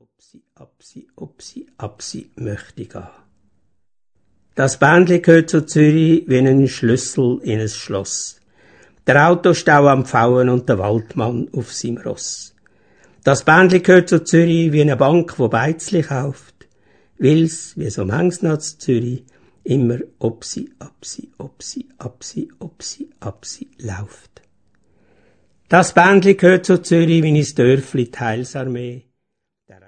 Upsi möchte gehen. Das Bändli gehört zu Zürich wie ein Schlüssel in ein Schloss. Der Autostau am Pfauen und der Waldmann auf seinem Ross. Das Bändli gehört zu Zürich wie eine Bank, wo Beizli kauft, weil's, wie so manches noch zu Zürich, immer Upsi läuft. Das Bändli gehört zu Zürich wie ein Dörfli, die Heilsarmee.